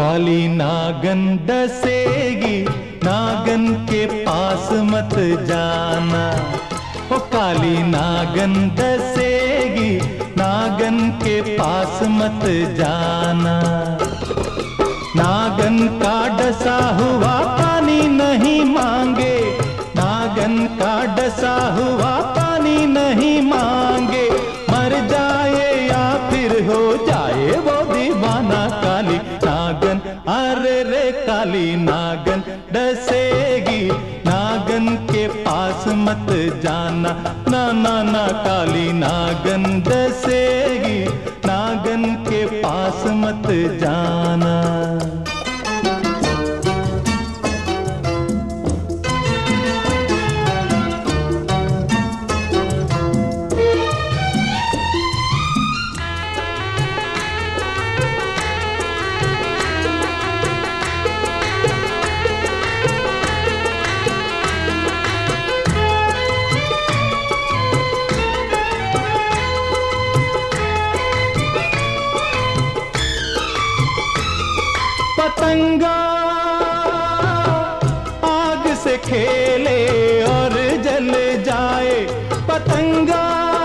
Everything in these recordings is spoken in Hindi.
काली नागन डसेगी, नागन के पास मत जाना। ओ काली नागन डसेगी, नागन के पास मत जाना। नागन का डसा हुआ पानी नहीं मांगे, नागन का डसा हुआ पानी नहीं मांगे। मर जाए या फिर हो जाए वो दीवाना। काली नागन, अरे रे काली नागन डसेगी, नागन के पास मत जाना। ना ना ना काली नागन डसेगी, नागन के पास मत जाना। पतंगा आग से खेले और जल जाए, पतंगा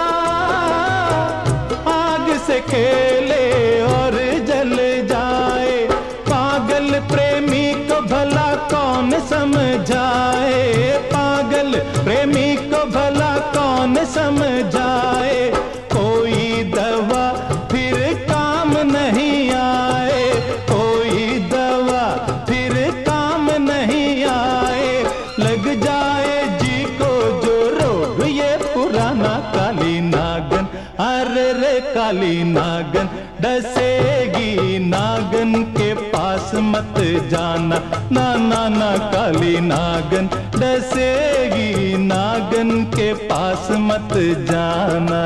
आग से खेले और जल जाए। पागल प्रेमी को भला कौन समझाए, पागल प्रेमी को भला कौन समझाए। कोई दवा फिर काम नहीं आए, कोई दवा फिर काम नहीं आए। लग जाए जी को जो रोग ये पुराना। काली नागन, अरे रे काली नागन डसेगी, नागन के पास मत जाना। ना ना ना काली नागन डसेगी, नागन के पास मत जाना।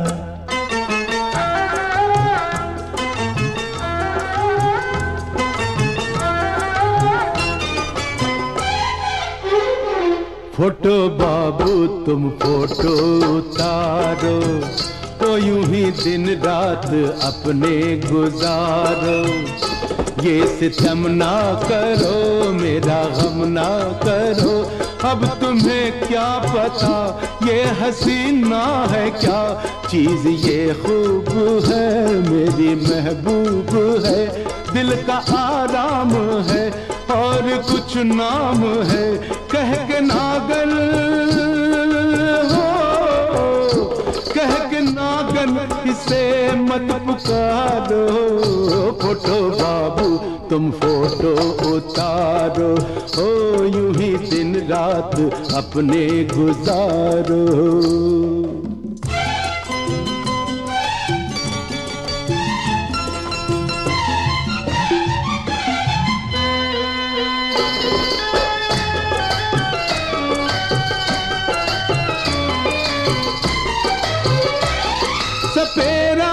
फोटो बाबू तुम फोटो उतारो, तो यूं ही दिन रात अपने गुजारो। ये सितम ना करो, मेरा गम ना करो। अब तुम्हें क्या पता ये हसीना है क्या चीज, ये खूब है मेरी महबूब है। दिल का आराम है और कुछ नाम है, कह के नागन हो, कह के नागन इसे मत पुकारो। फोटो बाबू तुम फोटो उतारो, हो यूं ही दिन रात अपने गुजारो। सपेरा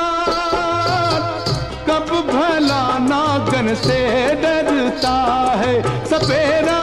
कब भला नागन से डरता है, सपेरा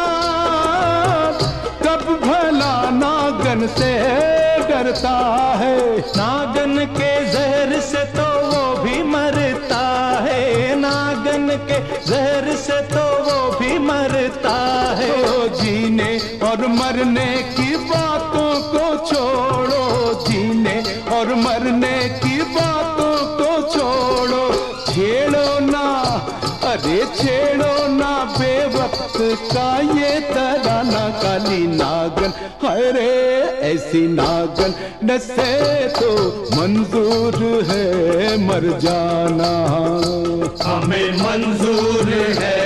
कब भला नागन से डरता है। नागन के जहर से तो वो भी मरता है, नागन के जहर से तो वो भी मरता है। जीने और मरने की बातों को छोड़ो, जीने और मरने की बातों को छोड़ो। छेड़ो ना, अरे छेड़ो ना बेवक्त का ये तराना। काली नागन, अरे ऐसी नागन डसे तो मंजूर है मर जाना। हमें मंजूर है